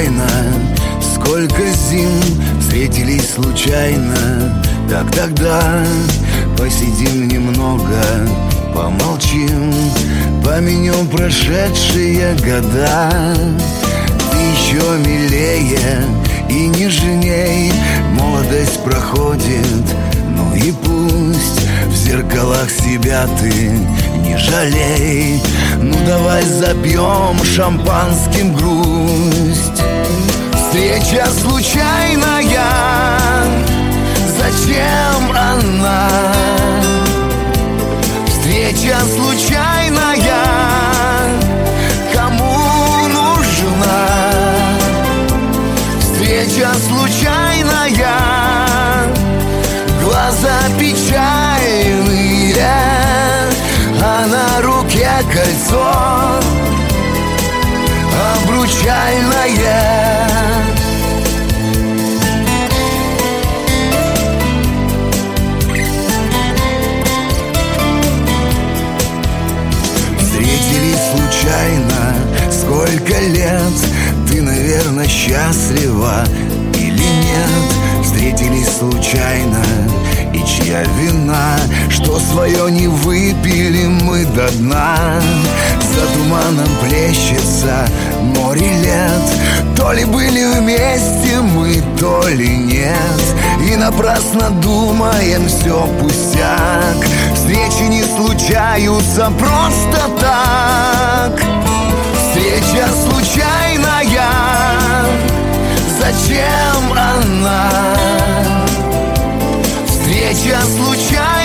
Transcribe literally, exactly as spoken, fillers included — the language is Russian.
случайно, сколько зим встретились случайно. Так тогда посидим немного, помолчим, помянем прошедшие года. Ты еще милее и нежней, молодость проходит, ну и пусть. В зеркалах себя ты не жалей. Ну давай запьем шампанским грусть. Встреча случайная, зачем она? Встреча случайная, кому нужна? Встреча случайная, глаза печальные, а на руке кольцо обручальное. Встретились случайно, сколько лет, ты, наверное, счастлива или нет? Встретились случайно, и чья вина, что свое не выпили мы до дна? За туманом плещется море лет, то ли были вместе мы, то ли нет. И напрасно думаем, все пустяк. Встречи не случаются просто так. Встреча случайная, зачем она? Встреча случайная,